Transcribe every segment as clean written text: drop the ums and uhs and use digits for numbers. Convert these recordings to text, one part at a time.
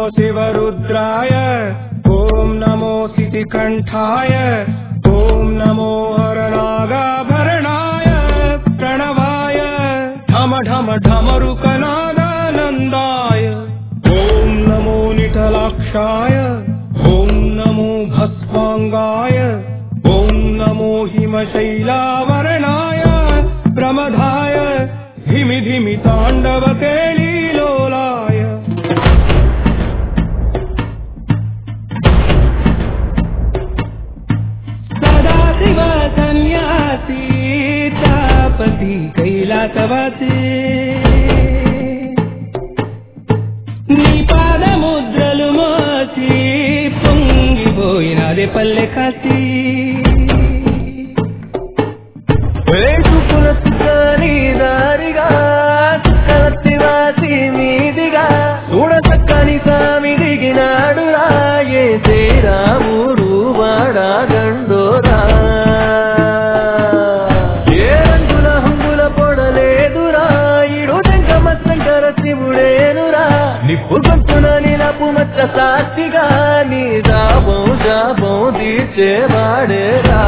शिवरुद्राय ॐ नमो सितिकण्ठाय ॐ नमो हरनागाभरणाय प्रणवाय ढम ढम ढमरुकनादानन्दाय ॐ नमो निठलाक्षाय ॐ नमो भस्माङ्गाय ॐ नमो हिमशैलावरणाय प्रमदाय धिमि धिमि ताण्डवकेलीलोलाय सदाशिव सन्यासी तापति कैलासवासी నీ పాదముద్రలు మోసి పొంగిపోయినదే పల్లె కాసి నీ దారిగా సుక్కలత్తివాసి మీదిగా చూడచక్కని సామి దిగినాడు రాయే శ్రీరాముడు వాడా గండోరా ఏ రంగుల హంగుల పొడలేదురా ఇడు శంకమ శంకర శివుడేనురా నిప్పు గొంతున నిలపు మచ్చ సాక్షిగా నీ దాపం శాపం తీర్చేవాడేరా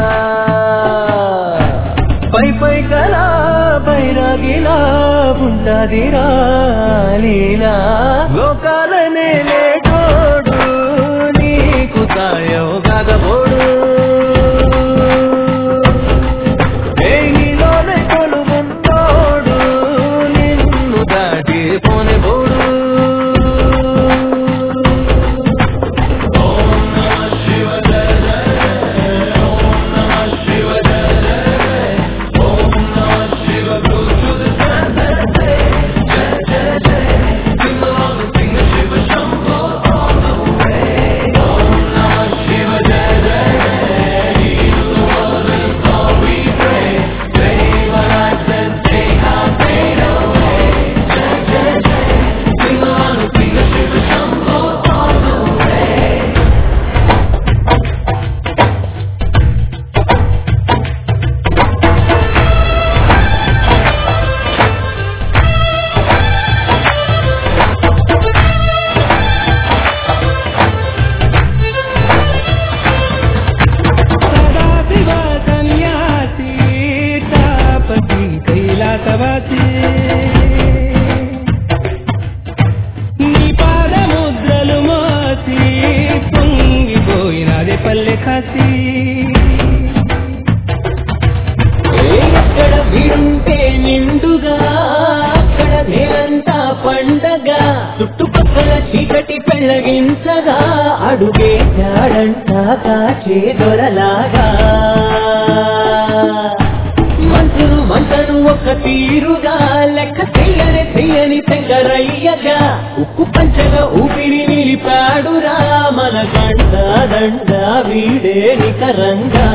పై పై కలా బైరాగిలా ఉంటాదిరా లీలా లోకాలనే లేటోడు నీకు సాయం కాగబోడు నీలోనే కొలుగుంటోడు నిన్ను దాటి పోనే బోడు నీ పాదముద్రలు మోసి పొంగిపోయినదే పల్లె కాసి ఎక్కడ వింటే నిండుగా అక్కడ నేలంతా పండగ చుట్టుపక్కల చీకటి పెళ్ళగించగా అడుగే చాడంట కాచే దొరలాగా మనసును మంటను ఒక తీరుగా లెక్క చెయ్యని శంకరయ్యగా ఉక్కు పంచగా ఊపిరి నిలిపాడురా మన గంట దండ వీడే నికరంగా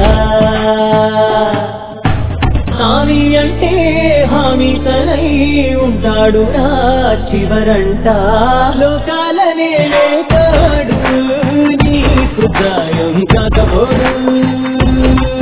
హామీ అంటే హామీ తనై ఉంటాడురా చివరంట లోకాలనే లేటాడు నీ హృదయం కాకపోడు